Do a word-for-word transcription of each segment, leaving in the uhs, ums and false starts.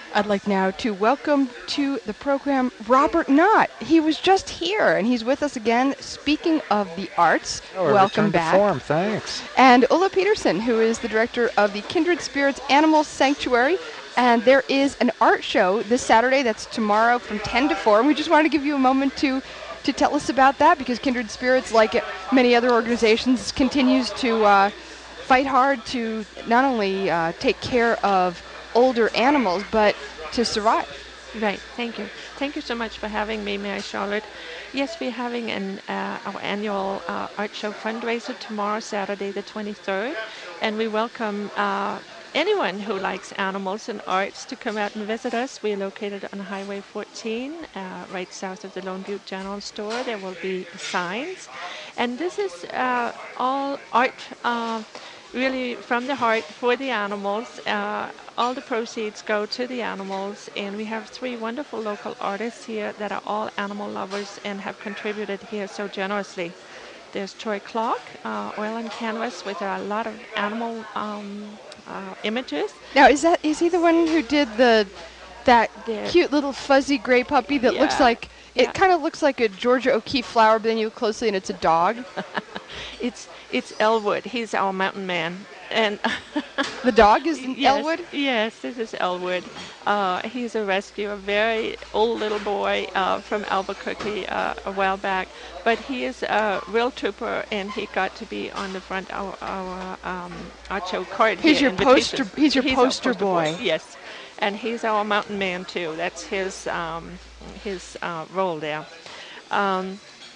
I'd like now to welcome to the program Robert Knott. He was just here and he's with us again. Speaking of the arts, Oh, a welcome return to back. form, thanks. And Ulla Peterson, who is the director of the Kindred Spirits Animal Sanctuary. And there is an art show this Saturday, that's tomorrow from ten to four. And we just wanted to give you a moment to, to tell us about that, because Kindred Spirits, like many other organizations, continues to uh, fight hard to not only uh, take care of older animals, but to survive. Right, thank you. Thank you so much for having me, Mary Charlotte. Yes, we're having an, uh, our annual uh, art show fundraiser tomorrow, Saturday the twenty-third, and we welcome uh, anyone who likes animals and arts to come out and visit us. We're located on Highway fourteen, uh, right south of the Lone Butte General Store. There will be signs, and this is uh, all art uh, really from the heart for the animals. Uh, all the proceeds go to the animals, and we have three wonderful local artists here that are all animal lovers and have contributed here so generously. There's Troy Clark, uh, oil and canvas with a lot of animal um, uh, images. Now, is that is he the one who did the that The- cute little fuzzy gray puppy that looks Yeah, like it yeah. kind of looks like a Georgia O'Keeffe flower, but then you look closely and it's a dog? It's it's Elwood. He's our mountain man, and The dog is in yes, Elwood? Yes, this is Elwood. Uh, he's a rescue, a very old little boy uh, from Albuquerque uh, a while back, but he is a real trooper, and he got to be on the front of our, our um, art show card. He's here, your poster- invitation. he's your our poster boy. Yes, and he's our mountain man too. That's his um, his uh, role there. Um,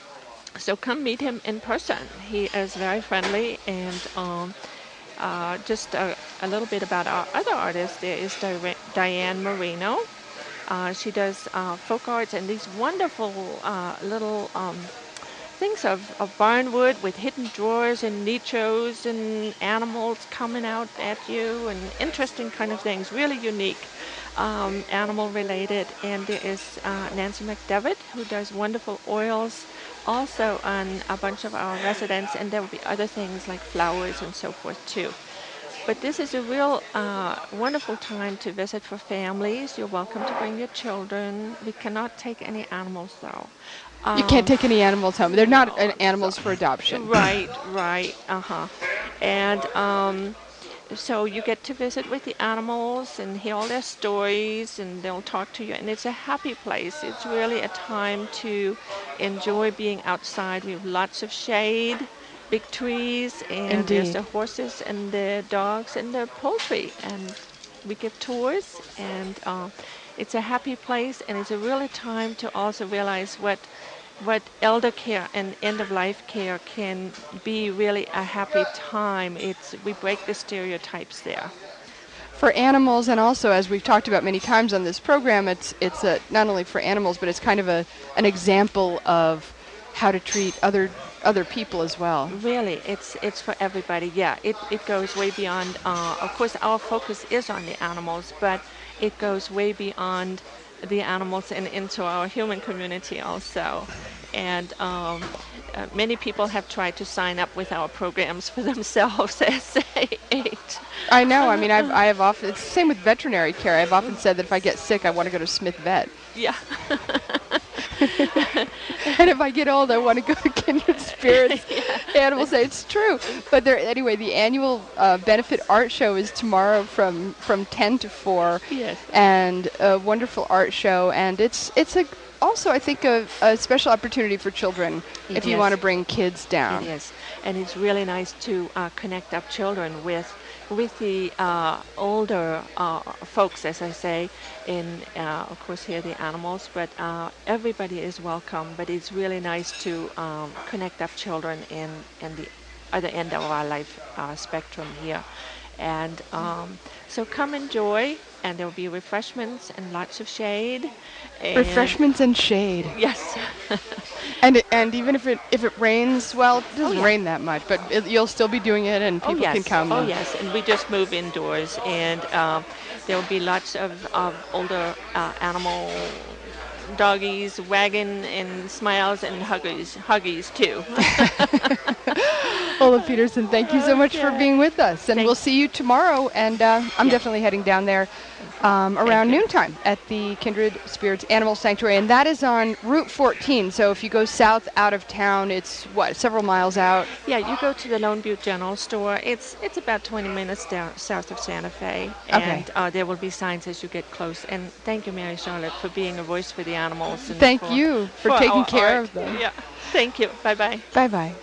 So come meet him in person. He is very friendly. And um, uh, just a, a little bit about our other artists. There is Di- Diane Marino. Uh, she does uh, folk arts and these wonderful uh, little um, things of, of barnwood with hidden drawers and nichos and animals coming out at you and interesting kind of things, really unique, um, animal related. And there is uh, Nancy McDevitt, who does wonderful oils also on a bunch of our residents, and there will be other things like flowers and so forth too. But this is a real uh, wonderful time to visit for families. You're welcome to bring your children. We cannot take any animals though. You can't Um, take any animals home. They're not no, uh, animals for adoption. Right, right, uh-huh. And um, so you get to visit with the animals and hear all their stories, and they'll talk to you. And it's a happy place. It's really a time to enjoy being outside. We have lots of shade, big trees, and there's Indeed. the horses and the dogs and the poultry. And we give tours, and uh, it's a happy place. And it's a really time to also realize what what elder care and end-of-life care can be really a happy time. It's we break the stereotypes there. For animals, and also, as we've talked about many times on this program, it's it's a, not only for animals, but it's kind of a an example of how to treat other other people as well. Really, it's it's for everybody. Yeah, it, it goes way beyond. Uh, of course, our focus is on the animals, but it goes way beyond the animals and into our human community also. And um, uh, many people have tried to sign up with our programs for themselves as they age. I know. I mean, I've I have often. It's the same with veterinary care. I've often said that if I get sick, I want to go to Smith Vet. Yeah. And if I get old, I want to go to Kindred Spirits. Yeah. Animals say it's true. But there, anyway, the annual uh, benefit art show is tomorrow from, from ten to four. Yes. And a wonderful art show. And it's it's a also, I think, a, a special opportunity for children It if you is. want to bring kids down. It is, and it's really nice to uh, connect up children with with the uh, older uh, folks, as I say, in uh, of course here the animals, but uh, everybody is welcome. But it's really nice to um, connect up children in in the other end of our life uh, spectrum here, and um, so come enjoy. And there will be refreshments and lots of shade. And Refreshments and shade. Yes. And it, and even if it if it rains, well, it doesn't Oh, yeah. rain that much, but it, you'll still be doing it, and people oh, yes. can come. Oh, and- yes. And we just move indoors, and um, there will be lots of, of older uh, animal doggies wagging and smiles and huggies, huggies too. Ola Peterson, thank you so much for Okay. being with us, and Thank- we'll see you tomorrow. And uh, I'm Yeah. definitely heading down there um, around you. noontime at the Kindred Spirits Animal Sanctuary, and that is on Route fourteen. So if you go south out of town, it's what, several miles out? Yeah, you go to the Lone Butte General Store. It's it's about twenty minutes down south of Santa Fe, Okay. and uh, there will be signs as you get close. And thank you, Mary Charlotte, for being a voice for the animals. And Thank for, you for, for taking our care art. of them. Yeah, thank you. Bye bye. Bye bye.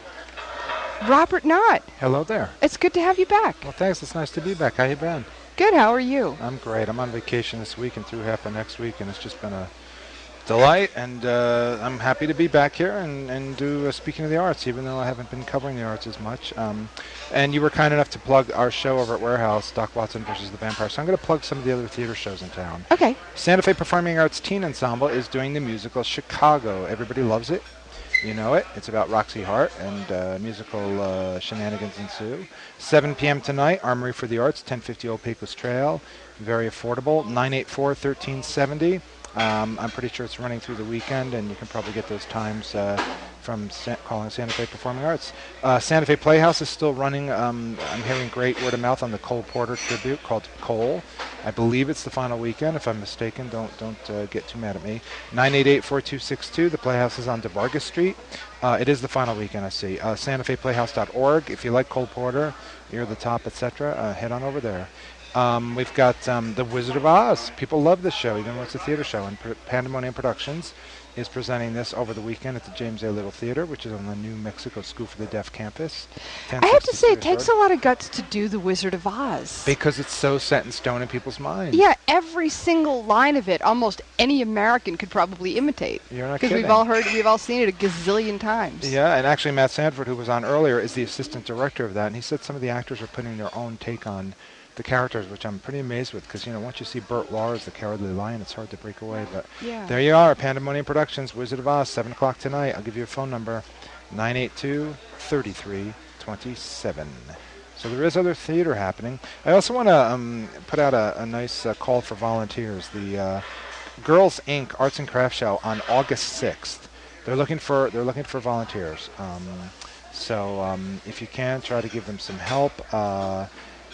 Robert Knott, Hello there. it's good to have you back. Well, thanks. It's nice to be back. How you been? Good. How are you? I'm great. I'm on vacation this week and through half of next week, and it's just been a delight. And uh, I'm happy to be back here and and do uh, Speaking of the Arts, even though I haven't been covering the arts as much. Um, and you were kind enough to plug our show over at Warehouse, Doc Watson versus the Vampire. So I'm going to plug some of the other theater shows in town. Okay. Santa Fe Performing Arts Teen Ensemble is doing the musical Chicago. Everybody loves it. You know it. It's about Roxy Hart, and uh, musical uh, shenanigans ensue. seven p.m. tonight, Armory for the Arts, ten fifty Old Pecos Trail. Very affordable. nine eight four, one three seven zero. Um, I'm pretty sure it's running through the weekend, and you can probably get those times uh, from Sa- calling Santa Fe Performing Arts. Uh, Santa Fe Playhouse is still running. Um, I'm hearing great word of mouth on the Cole Porter tribute called Cole. I believe it's the final weekend. If I'm mistaken, don't don't uh, get too mad at me. nine eight eight, four two six two. The Playhouse is on DeVargas Street. Uh, it is the final weekend, I see. Uh, Santa Fe Playhouse dot org. If you like Cole Porter, You're the Top, et cetera, uh, head on over there. Um, we've got um, The Wizard of Oz. People love this show, even though it's a theater show. And P- Pandemonium Productions is presenting this over the weekend at the James A. Little Theater, which is on the New Mexico School for the Deaf campus. I have to say, it ten sixty-two takes a lot of guts to do The Wizard of Oz. Because it's so set in stone in people's minds. Yeah, every single line of it, almost any American could probably imitate. You're not Because kidding. we've all heard, we've all seen it a gazillion times. Yeah, and actually Matt Sanford, who was on earlier, is the assistant director of that, and he said some of the actors are putting their own take on the characters, which I'm pretty amazed with, because, you know, once you see Burt Lahr as the Cowardly Lion, it's hard to break away. But Yeah. there you are, Pandemonium Productions, Wizard of Oz, seven o'clock tonight. I'll give you a phone number, nine eight two, three three two seven. So there is other theater happening. I also want to um, put out a, a nice uh, call for volunteers. The uh, Girls Incorporated. Arts and Crafts Show on August sixth. They're looking for they're looking for volunteers. Um, so um, if you can, try to give them some help. Uh,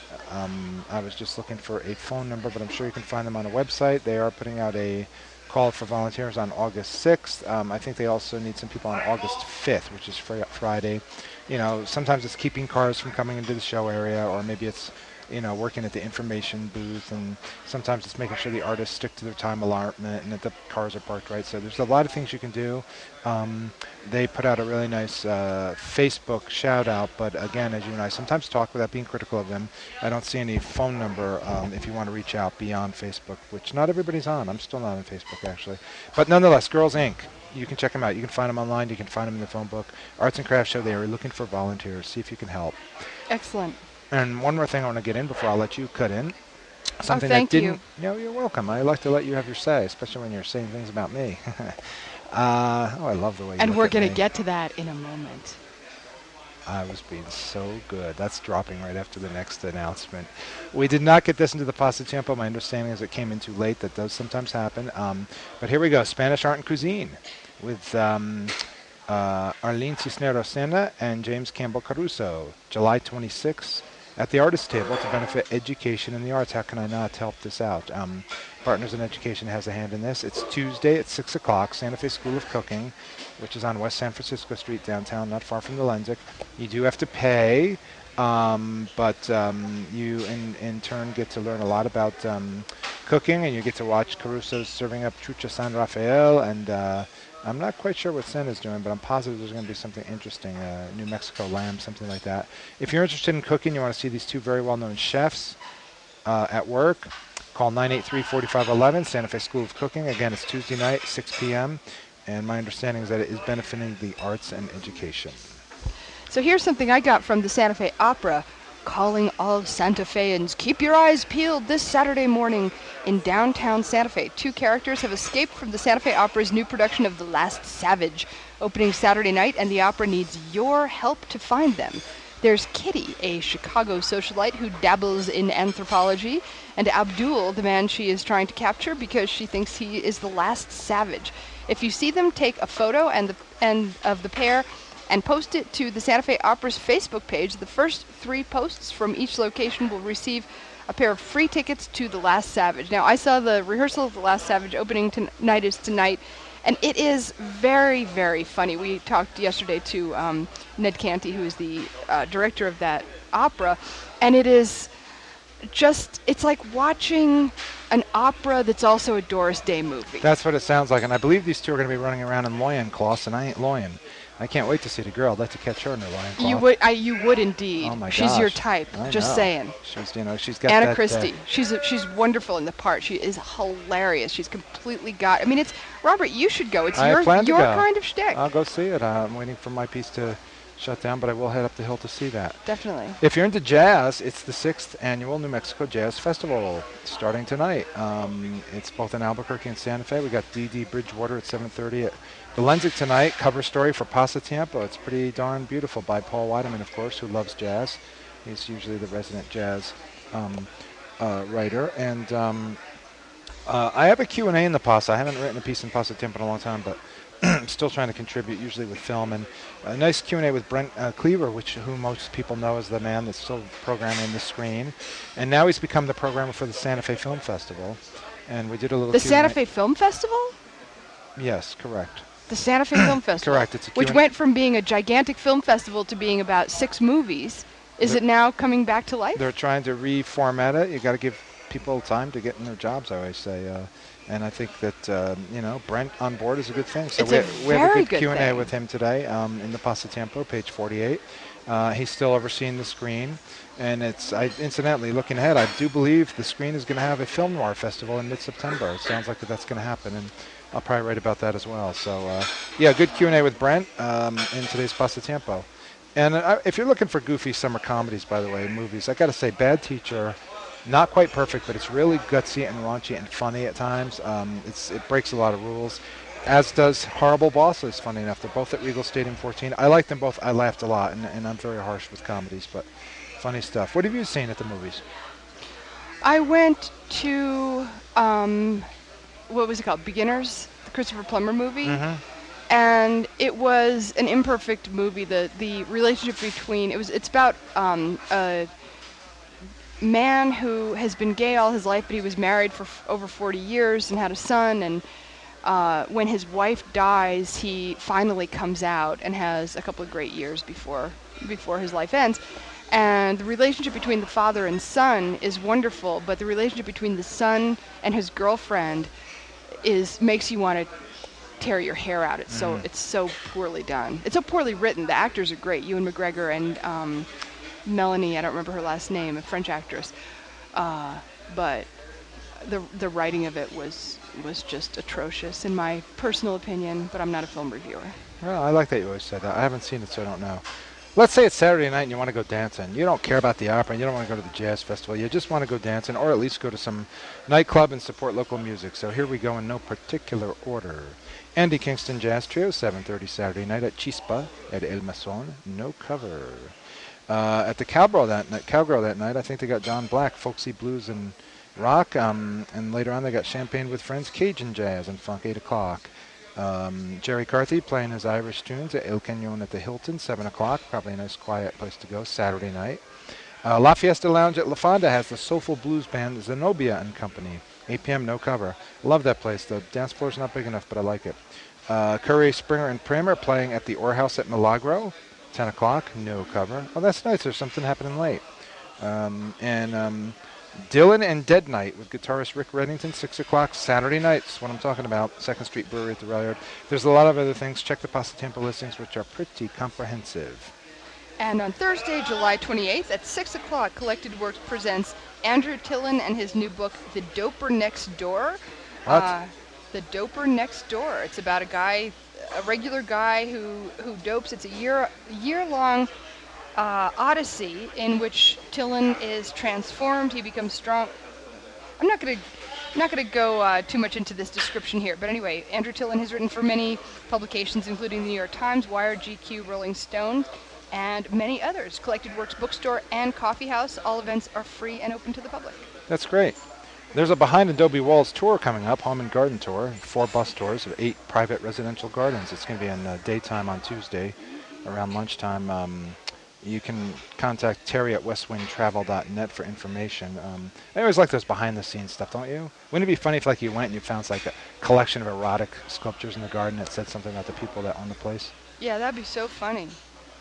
um, I was just looking for a phone number, but I'm sure you can find them on a website. They are putting out a call for volunteers on August sixth. Um, I think they also need some people on August fifth, which is fr- Friday. You know, sometimes it's keeping cars from coming into the show area, or maybe it's, you know, working at the information booth, and sometimes it's making sure the artists stick to their time allotment and that the cars are parked right. So there's a lot of things you can do. Um, they put out a really nice uh, Facebook shout out, but again, as you and I sometimes talk without being critical of them, I don't see any phone number um, if you want to reach out beyond Facebook, which not everybody's on. I'm still not on Facebook, actually. But nonetheless, Girls Incorporated. You can check them out. You can find them online. You can find them in the phone book. Arts and Crafts Show. They are looking for volunteers. See if you can help. Excellent. And one more thing I want to get in before I'll let you cut in. Something thank that you. didn't, you. know, you're welcome. I like to let you have your say, especially when you're saying things about me. uh, oh, I love the way you And look we're at going to me. get to that in a moment. I was being so good. That's dropping right after the next announcement. We did not get this into the Pasta Tempo. My understanding is it came in too late. That does sometimes happen. Um, but here we go. Spanish Art and Cuisine with um, uh, Arlene Cisneros Sena and James Campbell Caruso. July twenty-sixth at the Artist Table to benefit education in the arts. How can I not help this out? Um, Partners in Education has a hand in this. It's Tuesday at six o'clock, Santa Fe School of Cooking, which is on West San Francisco Street downtown, not far from the Lensic. You do have to pay, um, but um, you in, in turn get to learn a lot about um, cooking, and you get to watch Caruso serving up Trucha San Rafael, and uh, I'm not quite sure what Sen is doing, but I'm positive there's going to be something interesting, uh, New Mexico lamb, something like that. If you're interested in cooking, you want to see these two very well-known chefs uh, at work, call nine eight three, four five one one, Santa Fe School of Cooking. Again, it's Tuesday night, six p.m., and my understanding is that it is benefiting the arts and education. So here's something I got from the Santa Fe Opera, calling all Santa Feans. Keep your eyes peeled this Saturday morning in downtown Santa Fe. Two characters have escaped from the Santa Fe Opera's new production of The Last Savage, opening Saturday night, and the opera needs your help to find them. There's Kitty, a Chicago socialite who dabbles in anthropology, and Abdul, the man she is trying to capture because she thinks he is the last savage. If you see them, take a photo and the and of the pair and post it to the Santa Fe Opera's Facebook page. The first three posts from each location will receive a pair of free tickets to The Last Savage. Now, I saw the rehearsal of The Last Savage. Opening tonight is tonight, and it is very, very funny. We talked yesterday to um, Ned Canty, who is the uh, director of that opera, and it is just, it's like watching an opera that's also a Doris Day movie. That's what it sounds like, and I believe these two are going to be running around in loincloths, and I ain't loin. I can't wait to see the girl. I'd like to catch her in her loincloth. You would, I, you would indeed. Oh my She's gosh. your type. I Just know. saying. She's, you know, she's got Anna that, Christie. Uh, she's a, she's wonderful in the part. She is hilarious. She's completely got. I mean, it's Robert. You should go. It's I your plan to your go. kind of shtick. I'll go see it. Uh, I'm waiting for my piece to shut down, but I will head up the hill to see that. Definitely. If you're into jazz, it's the sixth annual New Mexico Jazz Festival starting tonight. Um, it's both in Albuquerque and Santa Fe. We got Dee Dee Bridgewater at seven thirty at the Lensic tonight. Cover story for Pasatiempo. It's pretty darn beautiful by Paul Weideman, of course, who loves jazz. He's usually the resident jazz um, uh, writer. And um, uh, I have a Q and A in the Pasa. I haven't written a piece in Pasatiempo in a long time, but I'm still trying to contribute, usually with film, and a nice Q and A with Brent uh, Cleaver, which who most people know as the man that's still programming the screen, and now he's become the programmer for the Santa Fe Film Festival. And we did a little The Q and A. Santa Fe Film Festival. Yes, correct. The Santa Fe Film Festival. Correct. It's a which Q and A. went from being a gigantic film festival to being about six movies. Is The- it now coming back to life? They're trying to reformat it. You got to give people time to get in their jobs, I always say. Uh, and I think that um, you know, Brent on board is a good thing. So It's we, a we have a very good good Q and A thing. with him today um, in the Pasatiempo, page forty-eight. Uh, he's still overseeing the screen, and it's I, incidentally looking ahead. I do believe the screen is going to have a film noir festival in mid-September. It sounds like that that's going to happen, and I'll probably write about that as well. So uh, yeah, good Q and A with Brent um, in today's Pasatiempo. And uh, if you're looking for goofy summer comedies, by the way, movies, I got to say, Bad Teacher. Not quite perfect, but it's really gutsy and raunchy and funny at times. Um, it's it breaks a lot of rules, as does Horrible Bosses, funny enough. They're both at Regal Stadium fourteen. I like them both. I laughed a lot, and, and I'm very harsh with comedies, but funny stuff. What have you seen at the movies? I went to um, what was it called? Beginners, the Christopher Plummer movie. Mm-hmm. And it was an imperfect movie. The the relationship between it was it's about um, a man who has been gay all his life, but he was married for f- over forty years and had a son. And uh, when his wife dies, he finally comes out and has a couple of great years before before his life ends. And the relationship between the father and son is wonderful, but the relationship between the son and his girlfriend is makes you want to tear your hair out. It's so it's so poorly done. It's so poorly written. The actors are great. Ewan McGregor and um, Melanie, I don't remember her last name, a French actress. Uh, but the the writing of it was was just atrocious, in my personal opinion. But I'm not a film reviewer. Well, I like that you always said that. I haven't seen it, so I don't know. Let's say it's Saturday night and you want to go dancing. You don't care about the opera and you don't want to go to the jazz festival. You just want to go dancing, or at least go to some nightclub and support local music. So here we go in no particular order. Andy Kingston Jazz Trio, seven thirty Saturday night at Chispa at El Mason. No cover. Uh, at the Cowgirl that night, Cowgirl that night, I think they got John Black, folksy blues and rock. Um, and later on, they got Champagne with Friends, Cajun jazz and funk, eight o'clock. Um, Jerry Carthy playing his Irish tunes at El Cañon at the Hilton, seven o'clock. Probably a nice, quiet place to go Saturday night. Uh, La Fiesta Lounge at La Fonda has the soulful blues band Zenobia and Company. eight p.m. no cover. Love that place. The dance floor's not big enough, but I like it. Uh, Curry, Springer, and Kramer playing at the Orr House at Milagro, ten o'clock, no cover. Oh, that's nice. There's something happening late. Um, and um, Dylan and Dead Night with guitarist Rick Reddington, six o'clock, Saturday night. That's what I'm talking about. second Street Brewery at the Rail Yard. There's a lot of other things. Check the Pasatiempo listings, which are pretty comprehensive. And on Thursday, July twenty-eighth at six o'clock, Collected Works presents Andrew Tillon and his new book, The Doper Next Door. What? Uh, the Doper Next Door. It's about a guy, a regular guy who, who dopes. It's a year year long uh, odyssey in which Tillon is transformed. He becomes strong. I'm not going to not going to go uh, too much into this description here, but anyway, Andrew Tillon has written for many publications, including the New York Times, Wired, G Q, Rolling Stone, and many others. Collected Works Bookstore and Coffee House. All events are free and open to the public. That's great. There's a Behind Adobe Walls tour coming up, Home and Garden Tour, four bus tours of eight private residential gardens. It's going to be in uh, daytime on Tuesday, around lunchtime. Um, you can contact Terry at westwind travel dot net for information. Um, I always like those behind-the-scenes stuff, don't you? Wouldn't it be funny if, like, you went and you found like a collection of erotic sculptures in the garden that said something about the people that own the place? Yeah, that'd be so funny.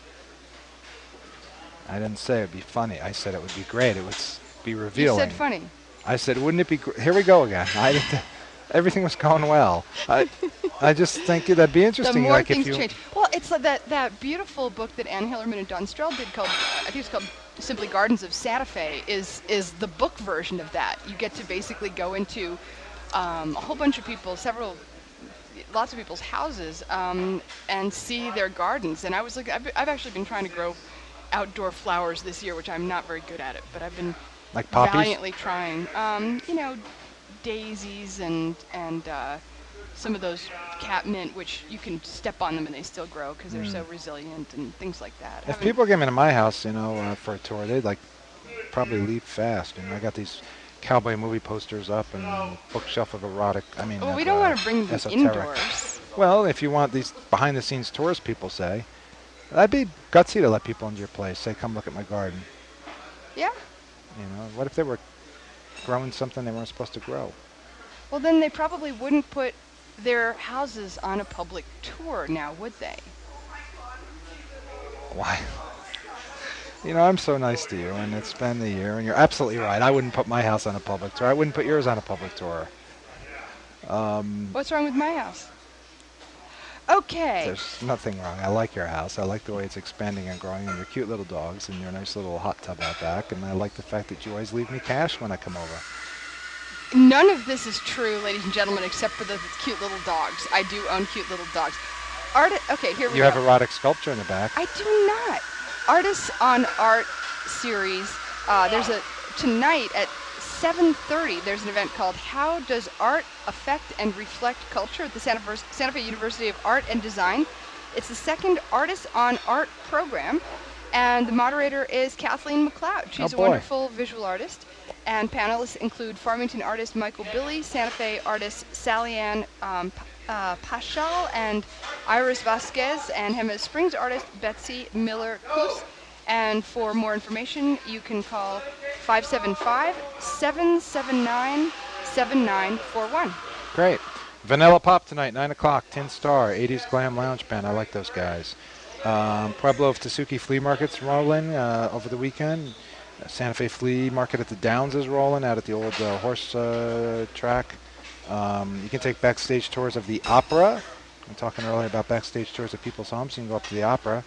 I didn't say it'd be funny. I said it would be great. It would s- be You revealing. said funny. I said, wouldn't it be gr- Here we go again. I didn't everything was going well. I, I just think that'd be The interesting. more like things if you, change. Well, it's like that, that beautiful book that Anne Hillerman and Don Strell did called, I think it's called simply Gardens of Santa Fe, is, is the book version of that. You get to basically go into um, a whole bunch of people, several, lots of people's houses, um, and see their gardens. And I was like, I've, I've actually been trying to grow outdoor flowers this year, which I'm not very good at it, but I've been like poppies. valiantly trying. Um, you know, daisies and and uh, some of those catmint, which you can step on them and they still grow because they're so resilient and things like that. If Haven't- people came into my house, you know, uh, for a tour, they'd like probably leave fast. You know, I got these cowboy movie posters up and bookshelf of erotic. I mean, well, of, we don't uh, want to bring them esoteric. indoors. Well, if you want these behind-the-scenes tours, people say, that'd be gutsy to let people into your place. Say, come look at my garden. Yeah. You know, what if they were growing something they weren't supposed to grow? Well, then they probably wouldn't put their houses on a public tour now, would they? Why? You know, I'm so nice to you, and it's been the year, and you're absolutely right. I wouldn't put my house on a public tour. I wouldn't put yours on a public tour. Um, What's wrong with my house? Okay. there's nothing wrong. I like your house. I like the way it's expanding and growing, and your cute little dogs, and your nice little hot tub out back, and I like the fact that you always leave me cash when I come over. None of this is true, ladies and gentlemen, except for the cute little dogs. I do own cute little dogs. Art. Okay, here we You go. have erotic sculpture in the back. I do not. Artists on Art series. Uh, there's a tonight at seven thirty. There's an event called "How Does Art Affect and Reflect Culture" at the Santa Fe, Santa Fe University of Art and Design. It's the second Artists on Art program, and the moderator is Kathleen McLeod. She's Oh, a boy. wonderful visual artist. And panelists include Farmington artist Michael Billy, Santa Fe artist Sally Ann um, P- uh, Paschal, and Iris Vasquez, and Jemez Springs artist Betsy Miller-Coos. And for more information, you can call five seven five, seven seven nine, seven nine four one. Great. Vanilla Pop tonight, nine o'clock, Tin Star, eighties Glam Lounge Band. I like those guys. Um, Pueblo of Tasuki Flea Market's rolling uh, over the weekend. Santa Fe Flea Market at the Downs is rolling out at the old uh, horse uh, track. Um, you can take backstage tours of the opera. I'm talking earlier about backstage tours of people's homes. You can go up to the opera.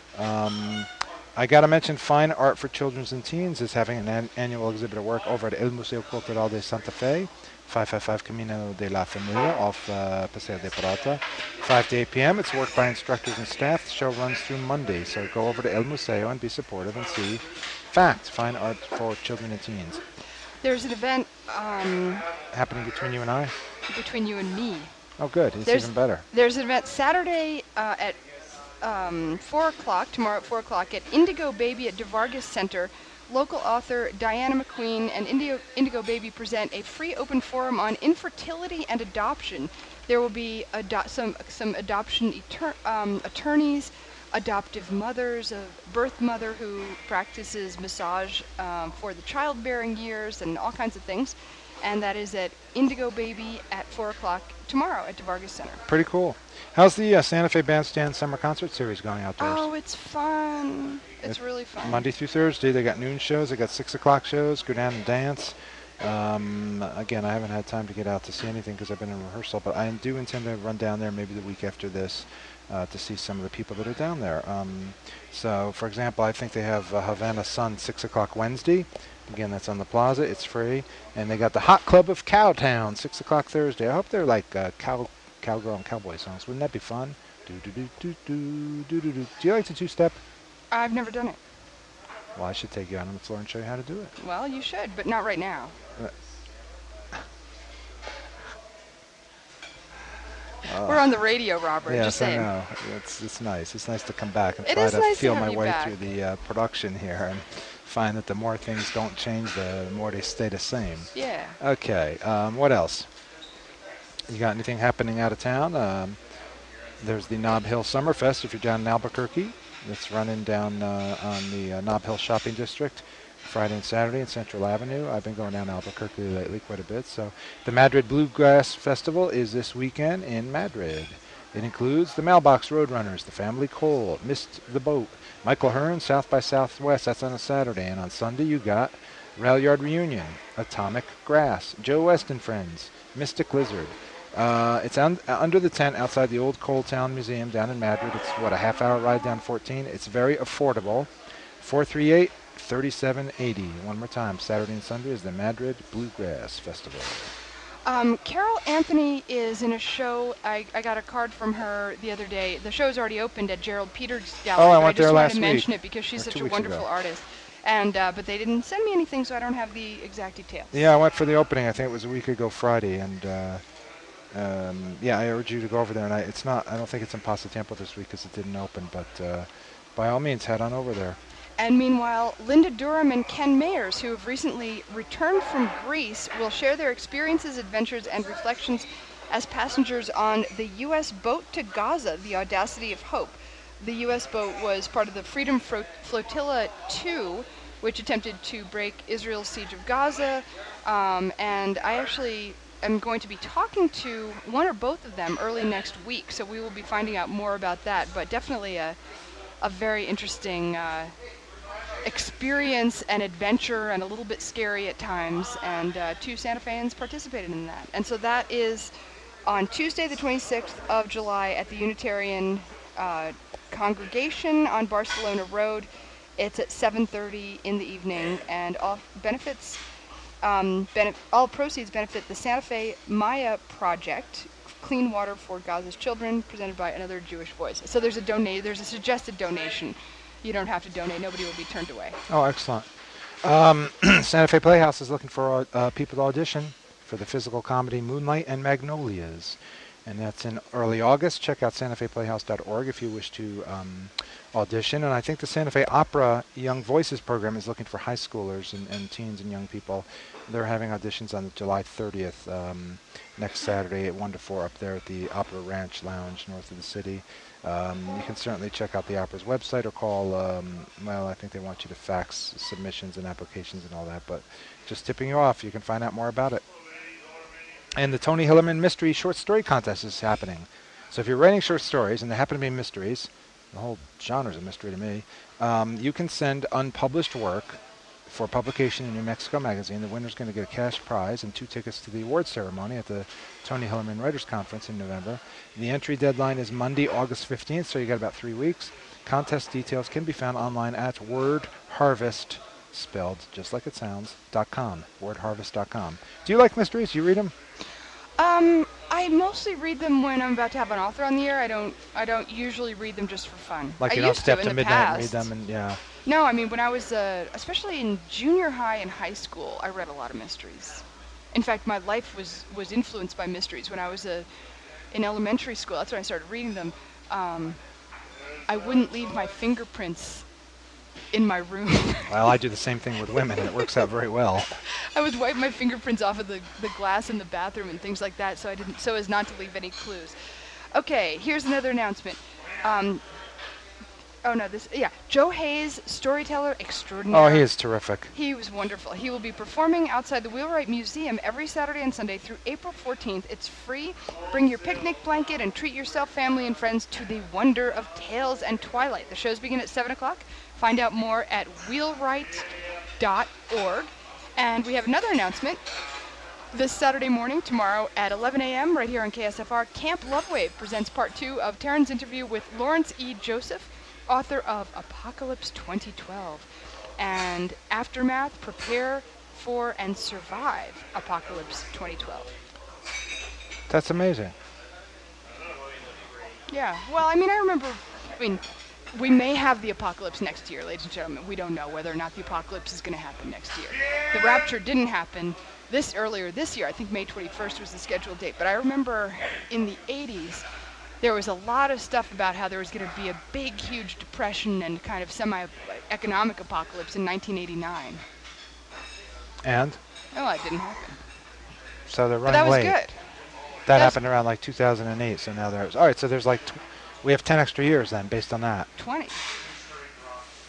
Um, I got to mention Fine Art for Children and Teens is having an, an annual exhibit of work over at El Museo Cultural de Santa Fe, five fifty-five Camino de la Familia off uh, Paseo de Parata, five to eight p.m. It's work by instructors and staff. The show runs through Monday, so go over to El Museo and be supportive and see Fact, Fine Art for Children and Teens. There's an event um, Happening between you and I? between you and me. Oh, good. It's There's- even better. There's an event Saturday uh, at um, four o'clock, tomorrow at four o'clock, at Indigo Baby at DeVargas Center. Local author Diana McQueen and Indigo, Indigo Baby present a free open forum on infertility and adoption. There will be ado- some some adoption eter- um, attorneys, adoptive mothers, a birth mother who practices massage um, for the childbearing years, and all kinds of things. And that is at Indigo Baby at four o'clock tomorrow at DeVargas Center. Pretty cool. How's the uh, Santa Fe Bandstand Summer Concert Series going outdoors? Oh, it's fun. It's It- really fun. Monday through Thursday, they got noon shows. They got six o'clock shows. Go down and dance. Um, again, I haven't had time to get out to see anything because I've been in rehearsal, but I do intend to run down there maybe the week after this uh, to see some of the people that are down there. Um, so, for example, I think they have uh, Havana Sun six o'clock Wednesday. Again, that's on the plaza. It's free. And they got the Hot Club of Cowtown, six o'clock Thursday. I hope they're like uh, cow, cowgirl and cowboy songs. Wouldn't that be fun? Do do do do do do do do. Do you like to two-step? I've never done it. Well, I should take you out on the floor and show you how to do it. Well, you should, but not right now. We're on the radio, Robert. Yes, just I saying. know. It's it's nice. It's nice to come back and It try is to nice to feel have my you way back. through the uh, production here and find that the more things don't change, the more they stay the same. Yeah. Okay. Um, what else? You got anything happening out of town? Um, there's the Nob Hill Summerfest if you're down in Albuquerque. that's running down uh, on the uh, Nob Hill Shopping District, Friday and Saturday in Central Avenue. I've been going down to Albuquerque lately quite a bit. So the Madrid Bluegrass Festival is this weekend in Madrid. It includes the Mailbox Roadrunners, the Family Coal, Missed the Boat, Michael Hearn, South by Southwest. That's on a Saturday. And on Sunday you got Rail Yard Reunion, Atomic Grass, Joe West and Friends, Mystic Lizard. Uh, it's un- under the tent outside the old Coal Town Museum down in Madrid. It's, what, a half-hour ride down fourteen. It's very affordable. four three eight, three seven eight zero. One more time, Saturday and Sunday is the Madrid Bluegrass Festival. Um, Carol Anthony is in a show. I, I got a card from her the other day. The show's already opened at Gerald Peters Gallery. Oh, I but went I just there wanted last to mention week, it because she's or such two a weeks wonderful ago. artist. And uh, but they didn't send me anything, so I don't have the exact details. Yeah, I went for the opening. I think it was a week ago Friday, and uh, um, yeah, I urge you to go over there. And I, it's not. I don't think it's in Pasatiempo this week because it didn't open. But uh, by all means, head on over there. And meanwhile, Linda Durham and Ken Mayers, who have recently returned from Greece, will share their experiences, adventures, and reflections as passengers on the U S boat to Gaza, the Audacity of Hope. The U S boat was part of the Freedom Fro- Flotilla two, which attempted to break Israel's siege of Gaza. Um, and I actually am going to be talking to one or both of them early next week, so we will be finding out more about that. But definitely a, a very interesting uh, experience and adventure, and a little bit scary at times. And uh, two Santa Feans participated in that. And so that is on Tuesday, the twenty-sixth of July, at the Unitarian uh, Congregation on Barcelona Road. It's at seven thirty in the evening, and all benefits, um, benef- all proceeds benefit the Santa Fe Maya Project, Clean Water for Gaza's Children, presented by Another Jewish Voice. So there's a donate, there's a suggested donation. You don't have to donate; nobody will be turned away. Oh, excellent. Um, Santa Fe Playhouse is looking for uh, people to audition for the physical comedy Moonlight and Magnolias. And that's in early August. Check out santa fe playhouse dot org if you wish to um, audition. And I think the Santa Fe Opera Young Voices program is looking for high schoolers and, and teens and young people. They're having auditions on July thirtieth, um, next Saturday at one to four up there at the Opera Ranch Lounge north of the city. Um, you can certainly check out the Opera's website or call, um, well, I think they want you to fax submissions and applications and all that. But just tipping you off, you can find out more about it. And the Tony Hillerman Mystery Short Story Contest is happening. So if you're writing short stories, and they happen to be mysteries, the whole genre is a mystery to me, um, you can send unpublished work for publication in New Mexico Magazine. The winner's going to get a cash prize and two tickets to the award ceremony at the Tony Hillerman Writers Conference in November. The entry deadline is Monday, August fifteenth, so you got about three weeks. Contest details can be found online at Word Harvest, spelled just like it sounds, dot com, word harvest dot com. Do you like mysteries? You read them? Um, I mostly read them when I'm about to have an author on the air. I don't. I don't usually read them just for fun. Like I you don't used step to, to, in the midnight and read past. them, and yeah. No, I mean when I was, uh, especially in junior high and high school, I read a lot of mysteries. In fact, my life was was influenced by mysteries. When I was uh, in elementary school, that's when I started reading them. Um, I wouldn't leave my fingerprints in my room. Well, I do the same thing with women, and it works out very well. I would wipe my fingerprints off of the, the glass in the bathroom and things like that, so I didn't, so as not to leave any clues. Okay, here's another announcement. Um, oh no, this yeah, Joe Hayes, storyteller extraordinaire. Oh, he is terrific. He was wonderful. He will be performing outside the Wheelwright Museum every Saturday and Sunday through April fourteenth. It's free. Bring your picnic blanket and treat yourself, family, and friends to the wonder of tales and twilight. The shows begin at seven o'clock. Find out more at wheelwright dot org. And we have another announcement. This Saturday morning, tomorrow at eleven a.m., right here on K S F R, Camp Lovewave presents part two of Taryn's interview with Lawrence E. Joseph, author of Apocalypse twenty twelve. And Aftermath, Prepare for and Survive Apocalypse twenty twelve. That's amazing. Yeah, well, I mean, I remember, I mean, we may have the apocalypse next year, ladies and gentlemen. We don't know whether or not the apocalypse is going to happen next year. The rapture didn't happen this earlier this year. I think May twenty-first was the scheduled date. But I remember in the eighties, there was a lot of stuff about how there was going to be a big, huge depression and kind of semi-economic apocalypse in nineteen eighty-nine. And? Oh, it didn't happen. So they're But running that was late. good. That That's- happened around like two thousand eight, so now there's... All right, so there's like... Tw- we have ten extra years then, based on that. twenty.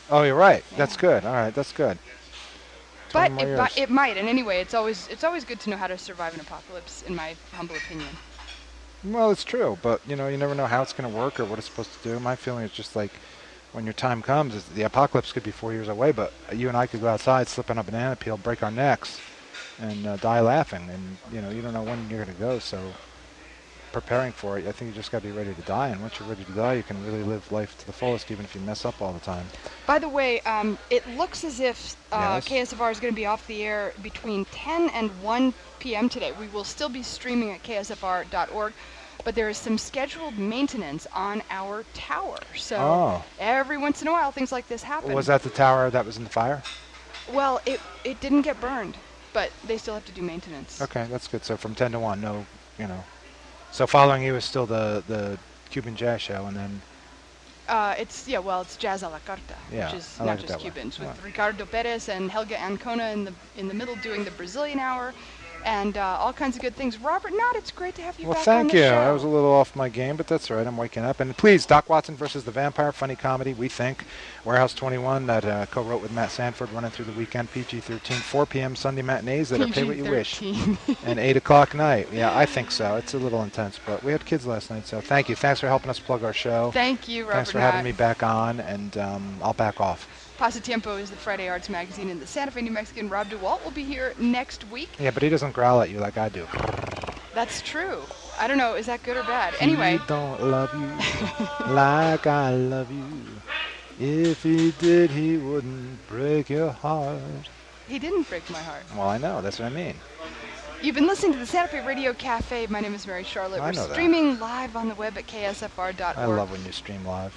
Oh, you're right. Yeah. That's good. All right, that's good. But twenty more it, years. mi- it might. And anyway, it's always it's always good to know how to survive an apocalypse, in my humble opinion. Well, it's true, but you know, you never know how it's going to work or what it's supposed to do. My feeling is just like when your time comes, is the apocalypse could be four years away, but you and I could go outside, slip on a banana peel, break our necks, and uh, die laughing. And you know, you don't know when you're going to go, so preparing for it, I think you just got to be ready to die. And once you're ready to die, you can really live life to the fullest, even if you mess up all the time. By the way, um, it looks as if uh, Yes. K S F R is going to be off the air between ten and one p.m. today. We will still be streaming at K S F R dot org, but there is some scheduled maintenance on our tower. So Oh. every once in a while, things like this happen. Was that the tower that was in the fire? Well, it it didn't get burned, but they still have to do maintenance. Okay, that's good. So from ten to one, no, you know. So following you is still the the Cuban Jazz Show, and then Uh, it's yeah, well, it's Jazz a la Carta, Yeah, which is I not like it just that way. Cubans, with Yeah. Ricardo Perez and Helga Ancona in the in the middle doing the Brazilian hour, and uh, all kinds of good things. Robert Knott, it's great to have you well, back on thank the you. show. I was a little off my game, but that's all right. I'm waking up. And please, Doc Watson versus the Vampire, funny comedy. We think Warehouse twenty-one that uh, co-wrote with Matt Sanford, running through the weekend. P G thirteen, four p.m. Sunday matinees that are pay what you wish, P G thirteen. and eight o'clock night. Yeah, I think so. It's a little intense, but we had kids last night, so thank you. Thanks for helping us plug our show. Thank you, Robert Thanks for Knott. having me back on, and um, I'll back off. Pasatiempo is the Friday arts magazine in the Santa Fe, New Mexican. Rob DeWalt will be here next week. Yeah, but he doesn't growl at you like I do. That's true. I don't know, is that good or bad? Anyway, He don't love you like I love you. If he did, he wouldn't break your heart. he didn't break my heart. Well, I know. That's what I mean. You've been listening to the Santa Fe Radio Cafe. My name is Mary Charlotte. I We're know that. streaming live on the web at K S F R dot org. I love when you stream live.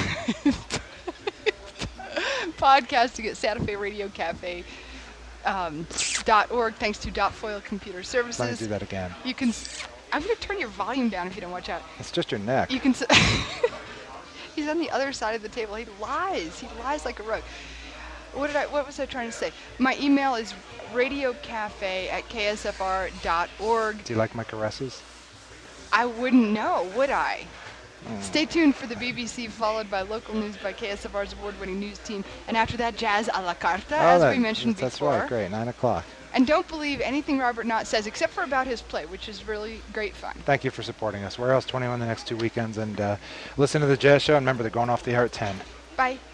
Podcasting at Santa Fe Radio Cafe. Um, dot org, thanks to Dot Foil Computer Let me Services. do that again. You can. s- I'm going to turn your volume down if you don't watch out. It's just your neck. You can. s- He's on the other side of the table. He lies. He lies like a rug. What did I? What was I trying to say? My email is radiocafe at K S F R dot org. Do you like my caresses? I wouldn't know, would I? Mm. Stay tuned for the B B C, followed by local news by K S F R's award-winning news team, and after that, Jazz a la Carta, Oh, as that- we mentioned that's before. right. Great. Nine o'clock. And don't believe anything Robert Knott says, except for about his play, which is really great fun. Thank you for supporting us. Warehouse twenty-one the next two weekends, and uh, listen to the Jazz Show. And remember, they're going off the air at ten. Bye.